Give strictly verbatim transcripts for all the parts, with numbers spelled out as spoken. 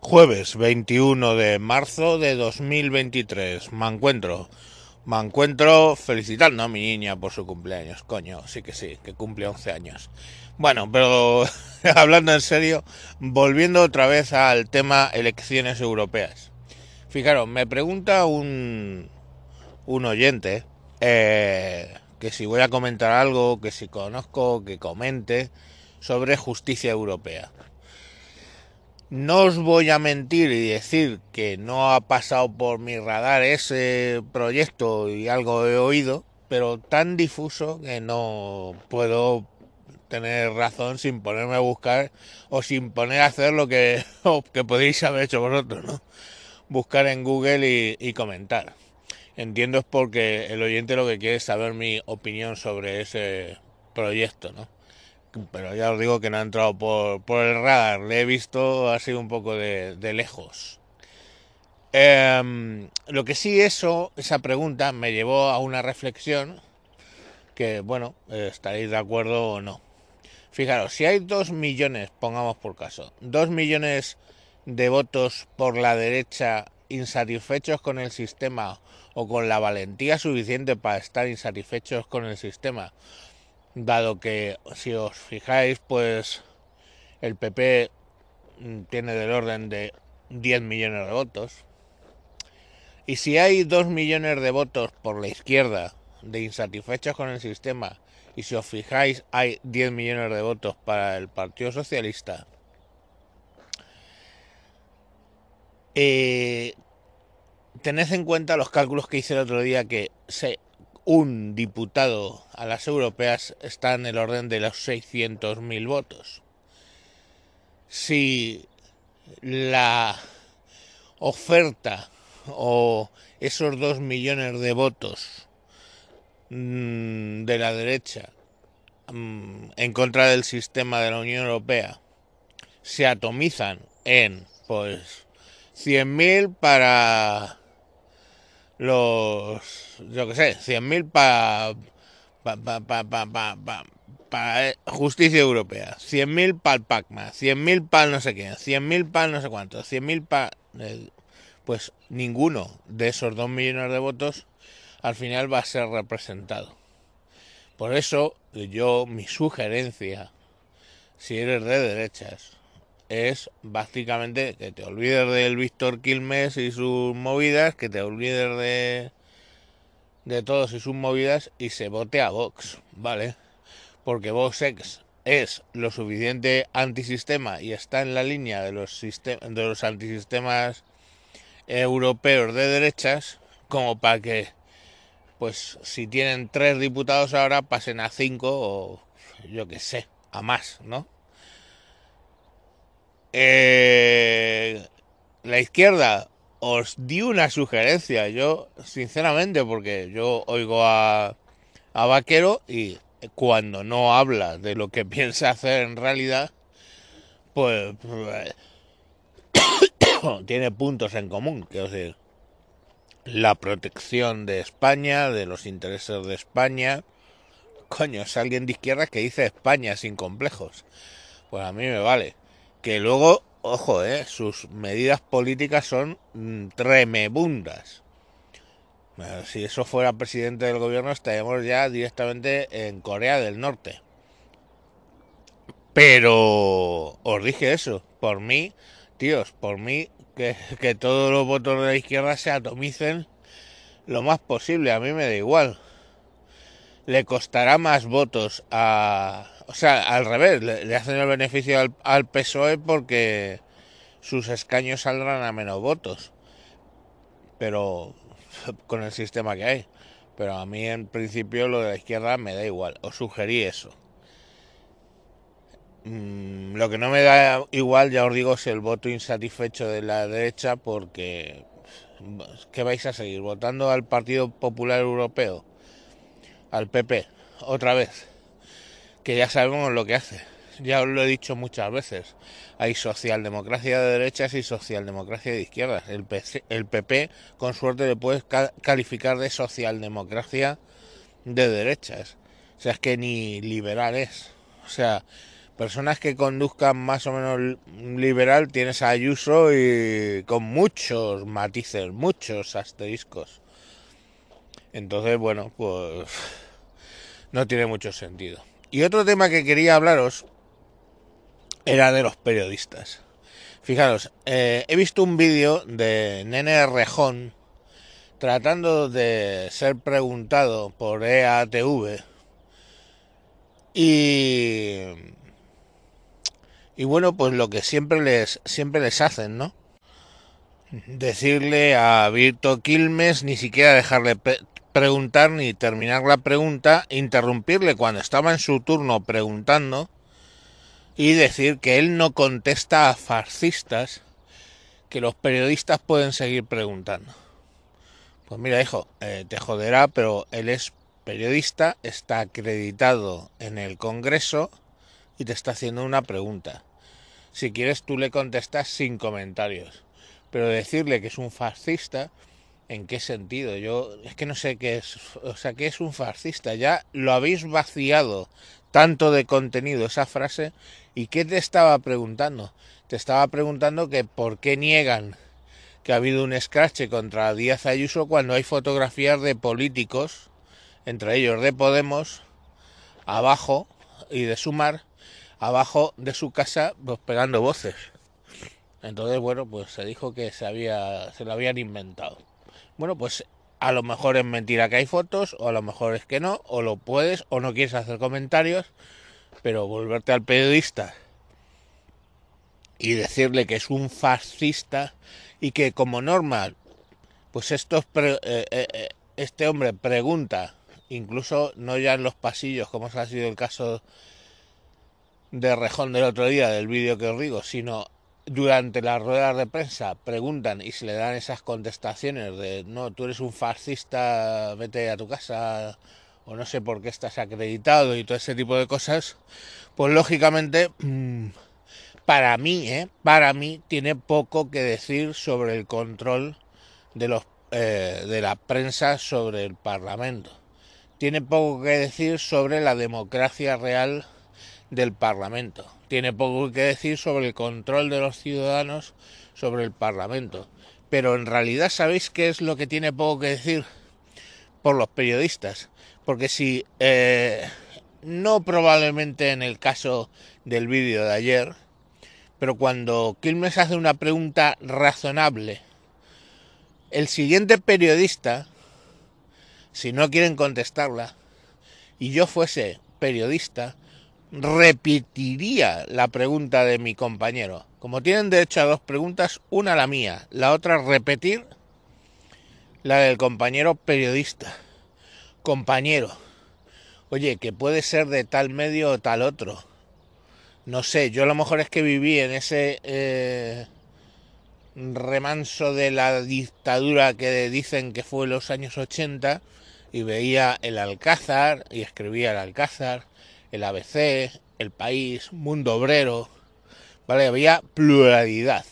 Jueves veintiuno de marzo de dos mil veintitrés. Me encuentro. Me encuentro felicitando a mi niña por su cumpleaños. Coño, sí que sí, que cumple once años. Bueno, pero hablando en serio, volviendo otra vez al tema elecciones europeas. Fijaros, me pregunta un, un oyente eh, que si voy a comentar algo, que si conozco, que comente sobre justicia europea. No os voy a mentir y decir que no ha pasado por mi radar ese proyecto y algo he oído, pero tan difuso que no puedo tener razón sin ponerme a buscar o sin poner a hacer lo que, que podéis haber hecho vosotros, ¿no? Buscar en Google y, y comentar. Entiendo es porque el oyente lo que quiere es saber mi opinión sobre ese proyecto, ¿no? Pero ya os digo que no ha entrado por, por el radar, le he visto así un poco de, de lejos. Eh, lo que sí, eso, esa pregunta me llevó a una reflexión que, bueno, eh, estaréis de acuerdo o no. Fijaros, si hay dos millones, pongamos por caso, dos millones de votos por la derecha insatisfechos con el sistema o con la valentía suficiente para estar insatisfechos con el sistema, dado que, si os fijáis, pues el P P tiene del orden de diez millones de votos. Y si hay dos millones de votos por la izquierda de insatisfechos con el sistema, y si os fijáis hay diez millones de votos para el Partido Socialista, eh, tened en cuenta los cálculos que hice el otro día, que se, un diputado a las europeas está en el orden de los seiscientos mil votos. Si la oferta o esos dos millones de votos mmm, de la derecha mmm, en contra del sistema de la Unión Europea se atomizan en, pues, cien mil para los, yo que sé, cien mil para pa, pa, pa, pa, pa, pa, para justicia europea, cien mil para el PACMA, cien mil para no sé qué, cien mil para no sé cuánto, cien mil para... Eh, pues ninguno de esos dos millones de votos al final va a ser representado. Por eso yo, mi sugerencia, si eres de derechas, es básicamente que te olvides del Víctor Quilmes y sus movidas, que te olvides de, de todos y sus movidas y se vote a Vox, ¿vale? Porque Vox es lo suficiente antisistema y está en la línea de los, de los antisistemas europeos de derechas como para que, pues, si tienen tres diputados ahora, pasen a cinco o yo que sé, a más, ¿no? Eh, la izquierda, os di una sugerencia, yo, sinceramente, porque yo oigo a, a Vaquero y cuando no habla de lo que piensa hacer en realidad, pues, pues tiene puntos en común, quiero decir, la protección de España, de los intereses de España. Coño, es alguien de izquierda que dice España sin complejos. Pues a mí me vale. Que luego, ojo, eh, sus medidas políticas son mm, tremebundas. Si eso fuera presidente del gobierno, estaríamos ya directamente en Corea del Norte. Pero os dije eso, por mí, tíos, por mí, que, que todos los votos de la izquierda se atomicen lo más posible, a mí me da igual. Le costará más votos a... O sea, al revés, le, le hacen el beneficio al, al P S O E porque sus escaños saldrán a menos votos. Pero con el sistema que hay. Pero a mí en principio lo de la izquierda me da igual. Os sugerí eso. Mm, lo que no me da igual, ya os digo, es el voto insatisfecho de la derecha, porque ¿qué vais a seguir? ¿Votando al Partido Popular Europeo? ¿Al P P? Otra vez. Que ya sabemos lo que hace. Ya os lo he dicho muchas veces. Hay socialdemocracia de derechas y socialdemocracia de izquierdas. El, P C, el P P, con suerte, le puedes calificar de socialdemocracia de derechas. O sea, es que ni liberal es. O sea, Personas que conduzcan más o menos liberal tienes a Ayuso y con muchos matices, muchos asteriscos. Entonces, bueno, pues no tiene mucho sentido. Y otro tema que quería hablaros era de los periodistas. Fijaros, eh, he visto un vídeo de Nene Rejón tratando de ser preguntado por E A T V y y bueno, pues lo que siempre les siempre les hacen, ¿no? Decirle a Virto Quilmes, ni siquiera dejarle pre preguntar ni terminar la pregunta, interrumpirle cuando estaba en su turno preguntando y decir que él no contesta a fascistas, que los periodistas pueden seguir preguntando. Pues mira, hijo, eh, te joderá, pero él es periodista, está acreditado en el Congreso y te está haciendo una pregunta. Si quieres, tú le contestas sin comentarios. Pero decirle que es un fascista, ¿en qué sentido? Yo es que no sé qué es, o sea, ¿qué es un fascista? Ya lo habéis vaciado tanto de contenido esa frase. ¿Y qué te estaba preguntando? Te estaba preguntando que por qué niegan que ha habido un escrache contra Díaz Ayuso cuando hay fotografías de políticos, entre ellos de Podemos, abajo, y de Sumar, abajo de su casa, pues pegando voces. Entonces, bueno, pues se dijo que se había, se lo habían inventado. Bueno, pues a lo mejor es mentira que hay fotos, o a lo mejor es que no, o lo puedes, o no quieres hacer comentarios, pero volverte al periodista y decirle que es un fascista y que como normal, pues estos pre, eh, eh, este hombre pregunta, incluso no ya en los pasillos, como ha sido el caso de Rejón del otro día, del vídeo que os digo, sino durante las ruedas de prensa preguntan y se le dan esas contestaciones de no, tú eres un fascista, vete a tu casa, o no sé por qué estás acreditado y todo ese tipo de cosas, pues lógicamente mmm, para mí, ¿eh? para mí tiene poco que decir sobre el control de los eh, de la prensa sobre el Parlamento. Tiene poco que decir sobre la democracia real del Parlamento. Tiene poco que decir sobre el control de los ciudadanos sobre el Parlamento. Pero en realidad, ¿sabéis qué es lo que tiene poco que decir? Por los periodistas. Porque si, eh, no probablemente en el caso del vídeo de ayer, pero cuando Quilmes hace una pregunta razonable, el siguiente periodista, si no quieren contestarla, y yo fuese periodista, repetiría la pregunta de mi compañero. Como tienen derecho a dos preguntas, una la mía, la otra repetir la del compañero periodista. Compañero, oye, que puede ser de tal medio o tal otro. No sé, yo a lo mejor es que viví en ese eh, remanso de la dictadura que dicen que fue en los años ochenta y veía el Alcázar y escribía el Alcázar, el A B C, El País, Mundo Obrero, ¿vale? Había pluralidad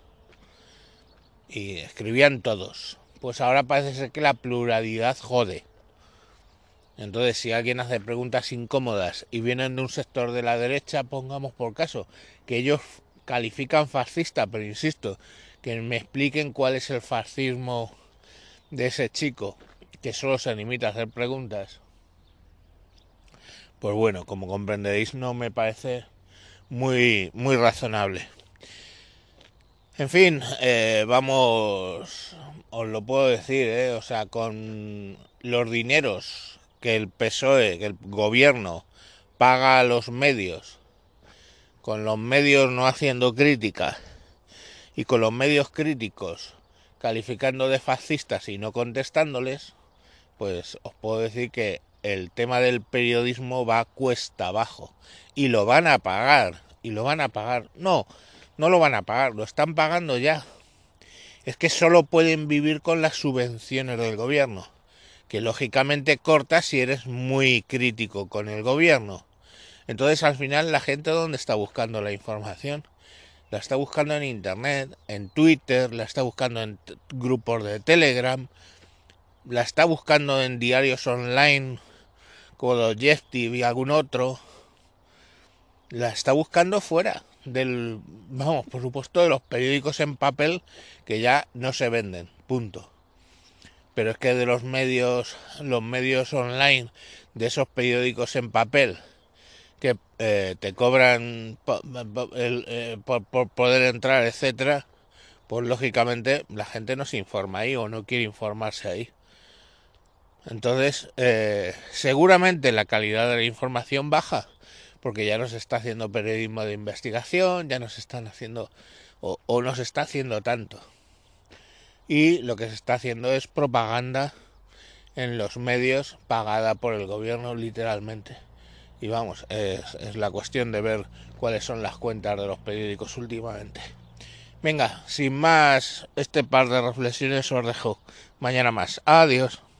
y escribían todos. Pues ahora parece ser que la pluralidad jode. Entonces, si alguien hace preguntas incómodas y vienen de un sector de la derecha, pongamos por caso que ellos califican fascista, pero insisto, que me expliquen cuál es el fascismo de ese chico que solo se limita a hacer preguntas. Pues bueno, como comprenderéis, no me parece muy, muy razonable. En fin, eh, vamos, os lo puedo decir, eh, o sea, con los dineros que el P S O E, que el gobierno paga a los medios, con los medios no haciendo crítica y con los medios críticos calificando de fascistas y no contestándoles, pues os puedo decir que el tema del periodismo va cuesta abajo y lo van a pagar, y lo van a pagar, no, no lo van a pagar, lo están pagando ya. Es que solo pueden vivir con las subvenciones del gobierno, que lógicamente cortas si eres muy crítico con el gobierno. Entonces al final la gente ¿dónde está buscando la información? La está buscando en internet, en Twitter, la está buscando en grupos de Telegram, la está buscando en diarios online como los Yefti y algún otro. la está buscando fuera del, vamos, por supuesto, de los periódicos en papel que ya no se venden, punto. Pero es que de los medios, los medios online, de esos periódicos en papel, que eh, te cobran po, el, eh, por, por poder entrar, etcétera, pues lógicamente la gente no se informa ahí o no quiere informarse ahí. Entonces, eh, seguramente la calidad de la información baja, porque ya no se está haciendo periodismo de investigación, ya no se están haciendo, o, o no se está haciendo tanto. Y lo que se está haciendo es propaganda en los medios pagada por el gobierno literalmente. Y vamos, es, es la cuestión de ver cuáles son las cuentas de los periódicos últimamente. Venga, sin más, este par de reflexiones os dejo. Mañana más. Adiós.